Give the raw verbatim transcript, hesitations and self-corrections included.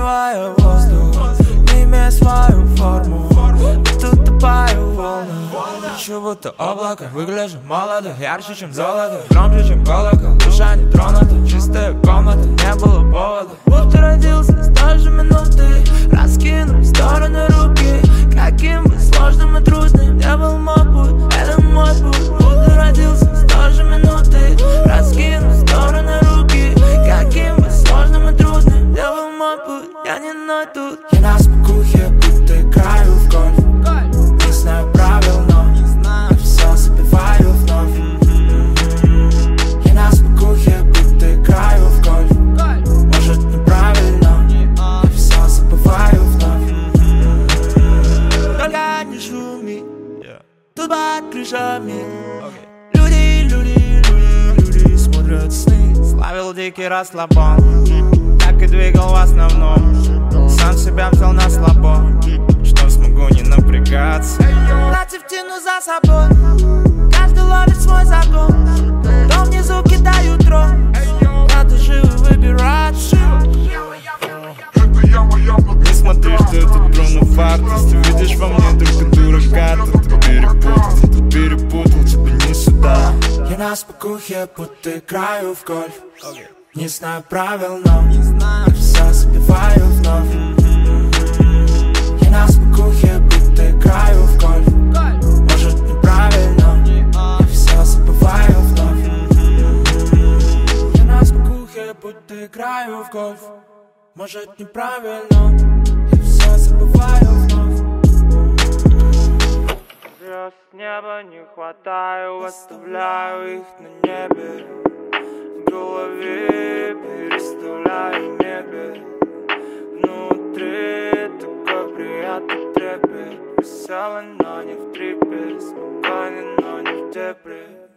Согревая воздух, не имея свою форму, тут тупая волна. Лечу будто облако, выгляжу молодо, ярче, чем золото, громче, чем колокол. Душа не тронута, чистая комната, не было повода. Будто родился с той же минуты, раскинув в стороны руки. Каким бы сложным и трудным не был мой путь, это мой путь. Будто родился с той же минуты, раскинув в стороны руки. Каким бы сложным и трудным не был мой путь, я не найду. Я на спокухе, будто играю в гольф. Не знаю правил, но все забиваю вновь. Я на спокухе, будто играю в гольф. Может неправильно, я все забываю вновь. Только не шуми, тут под крышами люди, люди, люди, люди смотрят сны. Славил дикий расслабон, так и двигал в основном. Сам себя взял на слабо, что смогу не напрягаться. Братьев тяну за собой, каждый ловит свой закон. Кто внизу кидают трон, надо живо выбирать. Не смотри, что это трудно фартость. Ты видишь во мне только дурака. Ты перепутал, ты перепутал, тебе не сюда. Я на спокухе, будто играю в гольф. Не знаю правил, но все забиваю вновь. Я на спокухе, будто играю в гольф. Может неправильно, я все забываю вновь. Я на спокухе, будто играю в гольф. Может неправильно, я все забываю вновь. Звезд с неба не хватаю, оставляю их на небе. В голове переставляю мебель. Внутри такой приятный трепет. Веселый, но не в трипе, спокойный, но не в депре.